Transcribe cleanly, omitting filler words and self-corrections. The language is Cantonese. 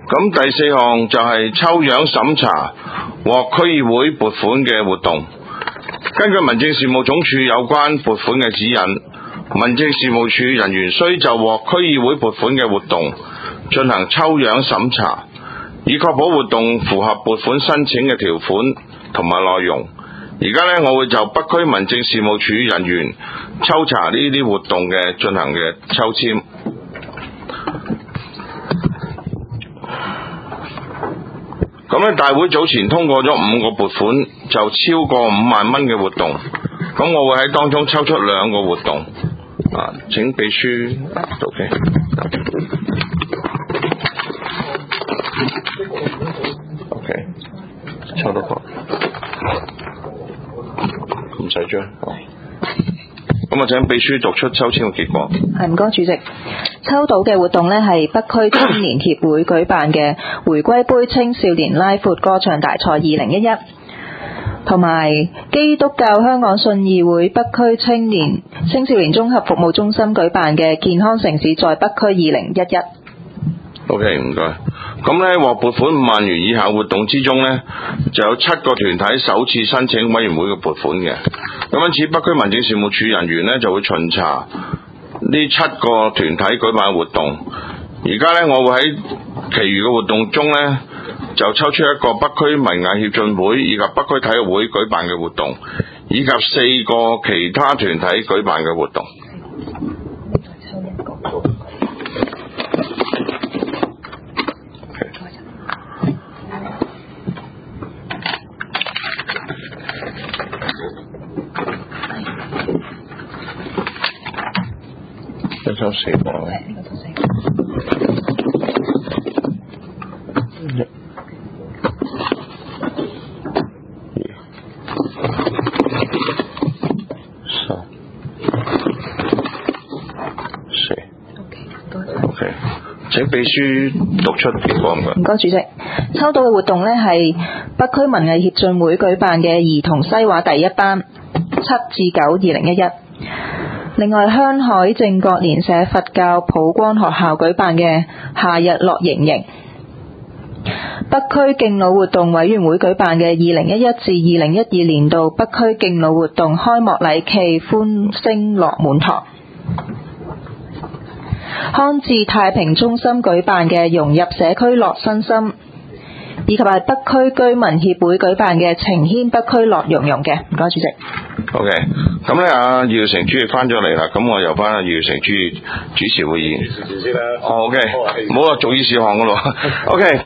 咁第4項就係抽樣審查獲區議會撥款嘅活動。根據民政事務總署有關撥款嘅指引，民政事務處人員須就獲區議會撥款嘅活動進行抽樣審查，以確保活動符合撥款申請嘅條款同埋內容。而家呢，我會就北區民政事務處人員抽查呢啲活動嘅進行嘅抽籤。咁呢，大會早前通過咗5個撥款，就超過5萬蚊嘅活動。咁我會喺當中抽出2個活動。請秘書OK。OK， 抽到個，唔使張。咁我請秘書讀出抽籤嘅結果。 係，唔該主席。抽到嘅活動呢係北區青年協會舉辦嘅回歸杯青少年拉闊歌唱大賽2011，同埋基督教香港信義會北區青少年綜合服務中心舉辦嘅健康城市在北區2011。 OK， 唔該。咁呢，獲撥款5萬元以下活動之中呢，就有7個團體首次申請委員會嘅撥款嘅。咁因此，北區民政事務處人員呢就會巡查呢7個團體舉辦嘅活動。而家呢，我會喺其餘嘅活動中呢，就抽出一個北區文藝協進會以及北區體育會舉辦嘅活動，以及4個其他團體舉辦嘅活動。一抽4個。OK， 請秘書讀出結果。 唔該主席。抽到嘅活動呢係北區文藝協進會舉辦嘅兒童西畫第1班7至9 2011。另外，香海正覺蓮社佛教普光學校舉辦嘅夏日樂營營，北區敬老活動委員會舉辦嘅2011至2012年度北區敬老活動開幕禮暨歡聲樂滿堂，康智太平中心舉辦嘅融入社區樂身心，以及係北區居民協會舉辦嘅情牽北區樂融融嘅。唔該主席。 OK， 咁咧葉耀成主席翻咗嚟啦，咁我由翻葉耀成主持會議。主席先啦。OK， 冇啊，做議事項噶咯。OK。